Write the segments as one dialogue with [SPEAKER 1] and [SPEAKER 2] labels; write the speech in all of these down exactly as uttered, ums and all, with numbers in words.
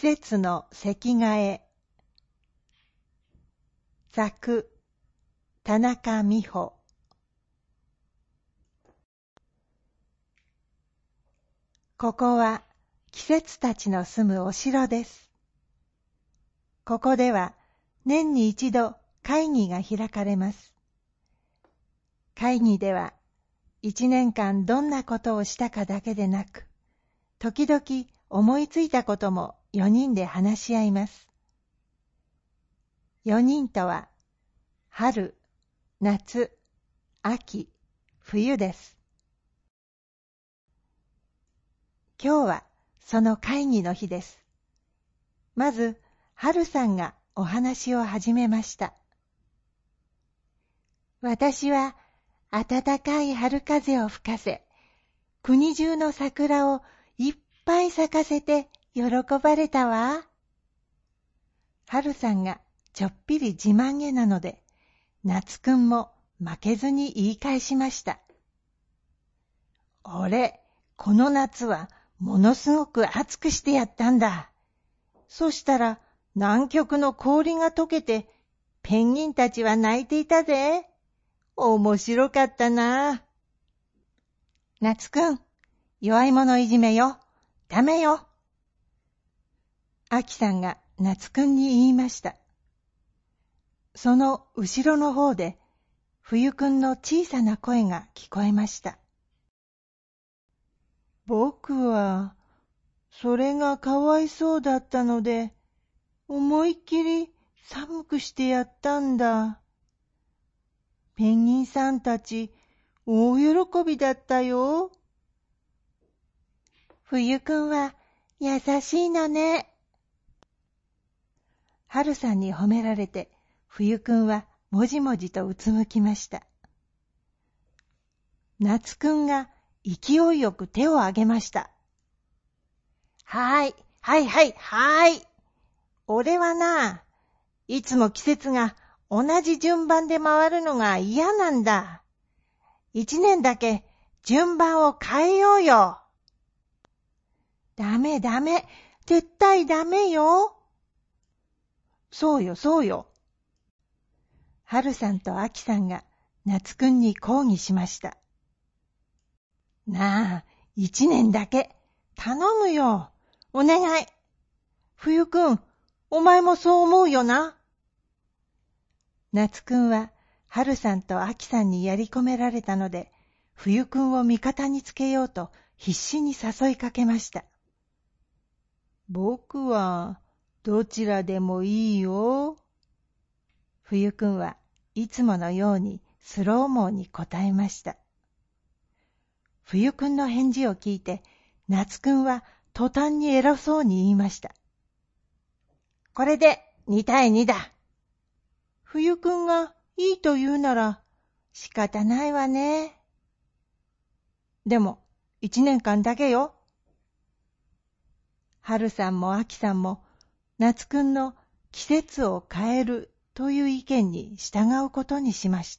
[SPEAKER 1] 節の席替え。作、田中美穂。ここは季節たちの住むお城です。ここでは年に一度会議が開かれます。会議では一年間どんなことをしたかだけでなく、時々思いついたことも四人で話し合います。四人とは、春、夏、秋、冬です。今日はその会議の日です。まず、春さんがお話を始めました。私は暖かい春風を吹かせ、国中の桜をいっぱい咲かせて喜ばれたわ。春さんがちょっぴり自慢げなので、夏くんも負けずに言い返しました。俺、この夏はものすごく暑くしてやったんだ。そしたら南極の氷が溶けて、ペンギンたちは泣いていたぜ。面白かったな。夏くん、弱い者いじめよ。ダメよ。あきさんが夏くんに言いました。その後ろの方で、冬くんの小さな声が聞こえました。僕は、それがかわいそうだったので、思いっきり寒くしてやったんだ。ペンギンさんたち、大喜びだったよ。冬くんは優しいのね。春さんに褒められて、冬くんはもじもじとうつむきました。夏くんが勢いよく手を挙げました。はい、はいはい、はい。俺はな、いつも季節が同じ順番で回るのが嫌なんだ。一年だけ順番を変えようよ。ダメダメ、絶対ダメよ。そうよそうよ。春さんとあきさんが夏くんに抗議しました。なあ、一年だけ頼むよ。お願い。冬くん、お前もそう思うよな。夏くんは春さんとあきさんにやり込められたので、冬くんを味方につけようと必死に誘いかけました。僕はどちらでもいいよ。冬くんはいつものようにスローモーに答えました。冬くんの返事を聞いて、夏くんは途端に偉そうに言いました。これでにたいにだ。冬くんがいいと言うなら仕方ないわね。でも一年間だけよ。春さんも秋さんも夏くんの季節を変えるという意見に従うことにしました。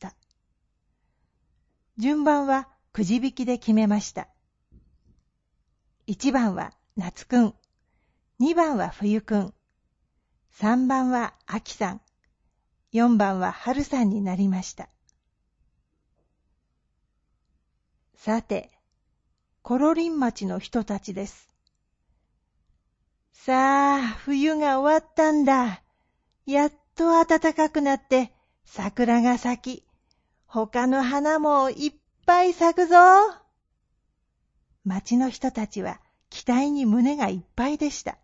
[SPEAKER 1] 順番はくじ引きで決めました。いちばんは夏くん、にばんは冬くん、さんばんは秋さん、よんばんは春さんになりました。さて、コロリン町の人たちです。さあ、冬が終わったんだ。やっと暖かくなって桜が咲き、他の花もいっぱい咲くぞ。町の人たちは期待に胸がいっぱいでした。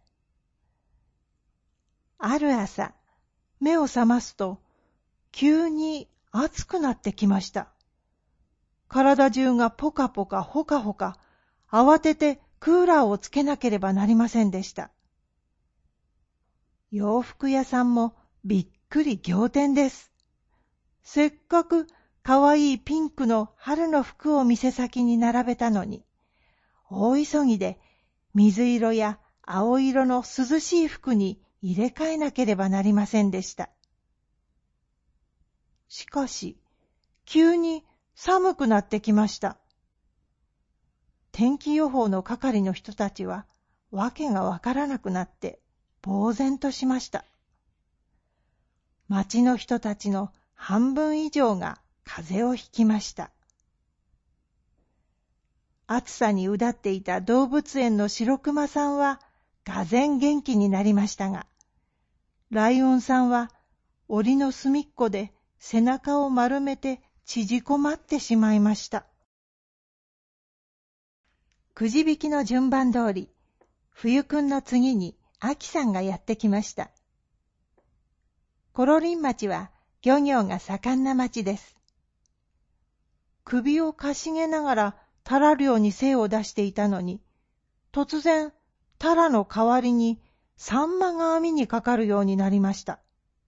[SPEAKER 1] ある朝、目を覚ますと、急に暑くなってきました。体中がポカポカほかほか、慌ててクーラーをつけなければなりませんでした。洋服屋さんもびっくり仰天です。せっかくかわいいピンクの春の服を店先に並べたのに、大急ぎで水色や青色の涼しい服に入れ替えなければなりませんでした。しかし、急に寒くなってきました。天気予報の係の人たちは、わけがわからなくなって、 呆然としました。町の人たちの半分以上が風邪をひきました。暑さにうだっていた動物園の白熊さんはがぜん元気になりましたが、ライオンさんは檻の隅っこで背中を丸めて縮こまってしまいました。くじ引きの順番通り、冬くんの次に秋さんがやってきました。コロリン町は漁業が盛んな町です。首をかしげながらタラ漁に精を出していたのに、突然タラの代わりにサンマが網にかかるようになりました。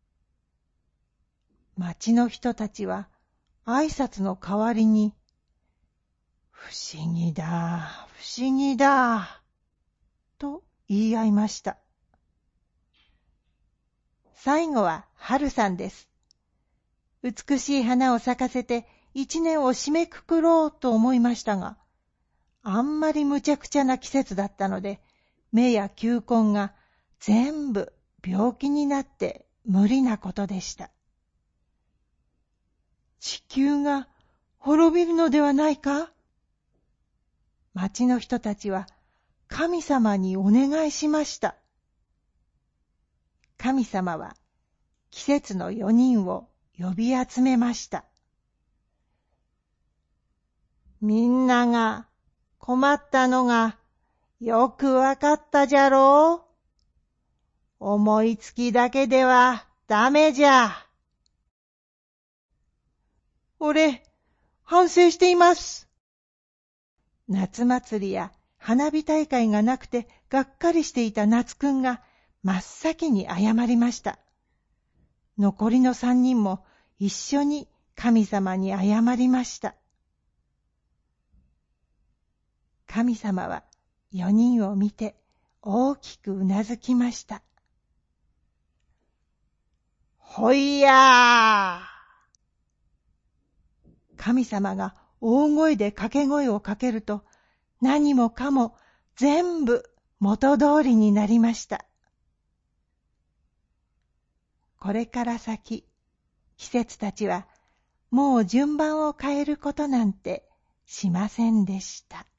[SPEAKER 1] 町の人たちは挨拶の代わりに、不思議だ、不思議だ、と言い合いました。最後は春さんです。美しい花を咲かせて一年を締めくくろうと思いましたが、あんまり無茶苦茶な季節だったので、目や球根が全部病気になって無理なことでした。地球が滅びるのではないか？町の人たちは神様にお願いしました。神様は季節のよにんを呼び集めました。みんなが困ったのがよくわかったじゃろう。思いつきだけではダメじゃ。俺、反省しています。夏祭りや花火大会がなくてがっかりしていた夏くんが真っ先に謝りました。残りの三人も一緒に神様に謝りました。神様は四人を見て大きくうなずきました。ほいやー。神様が大声で掛け声をかけると、何もかも全部元通りになりました。これから先、季節たちはもう順番を変えることなんてしませんでした。